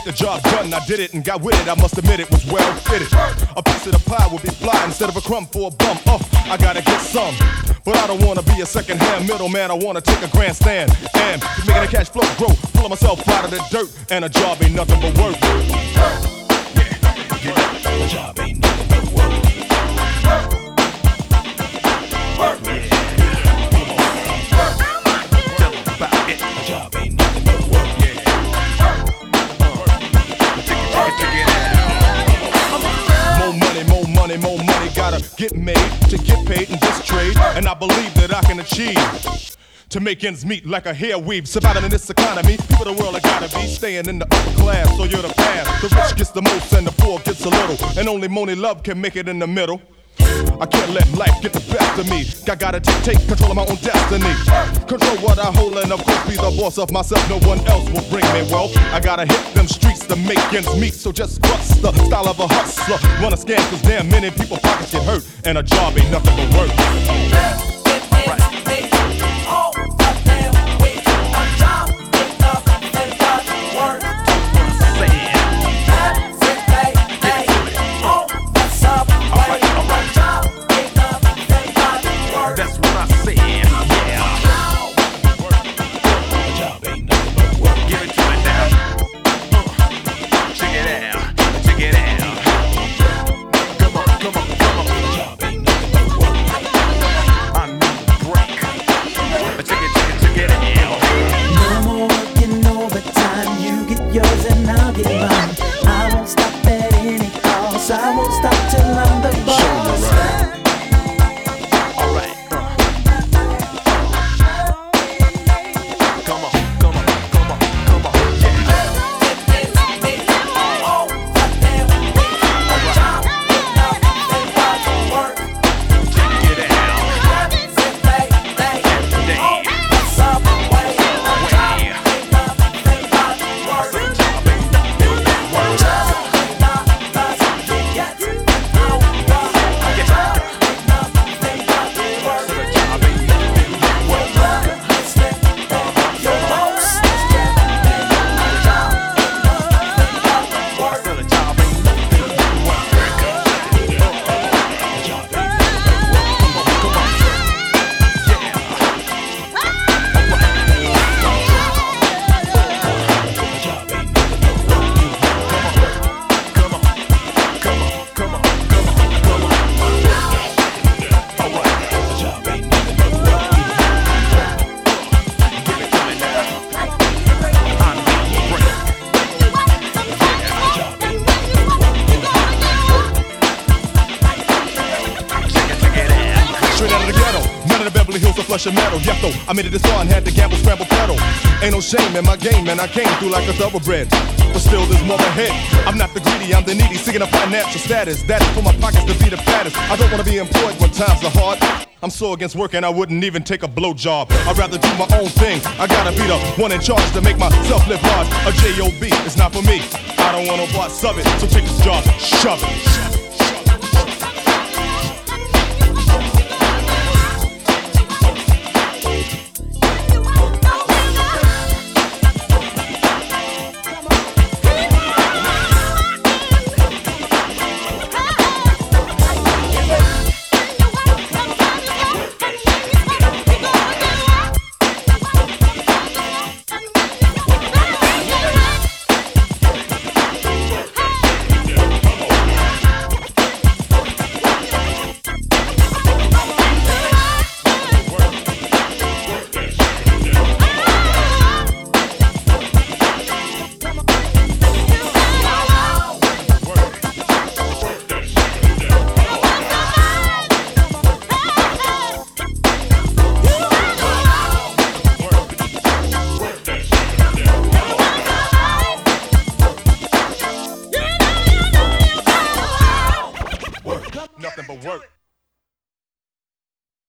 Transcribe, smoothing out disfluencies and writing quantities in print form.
get the job done. I did it and got with it, I must admit it was well fitted. A piece of the pie would be fly instead of a crumb for a bum. I gotta get some, but I don't wanna be a second-hand middleman. I wanna take a grandstand and making the cash flow grow. Pulling myself out of the dirt, and a job ain't nothing but work. A job ain't nothing but work. Work. Tell them about it. A job ain't nothing but work. More money, gotta get made to get paid in this trade. And I believe that I can achieve to make ends meet like a hair weave. Surviving in this economy, people of the world, I gotta be staying in the upper class, so you're the past. The rich gets the most and the poor gets a little, and only Money Love can make it in the middle. I can't let life get the best of me. I gotta take control of my own destiny. Control what I hold and of course be the boss of myself. No one else will bring me wealth. I gotta hit them streets to make ends meet. So just bust the style of a hustler. Wanna scam cause damn many people pockets get hurt. And a job ain't nothing but work. Yours and I'll get mine. I won't stop at any cost. I won't stop till I'm the boss. Alright. Come on, come on, come on, come on. Hills of flesh and metal, yep though I made it this far and had to gamble, scramble, pedal. Ain't no shame in my game, and I came through like a thoroughbred. But still there's more ahead. I'm not the greedy, I'm the needy, seeking a financial status. That is for my pockets to be the fattest. I don't wanna be employed when times are hard. I'm so against work and I wouldn't even take a blowjob. I'd rather do my own thing. I gotta be the one in charge to make myself live large. A J.O.B. is not for me. I don't want no parts of it, so take this job, shove it. Nothing but work.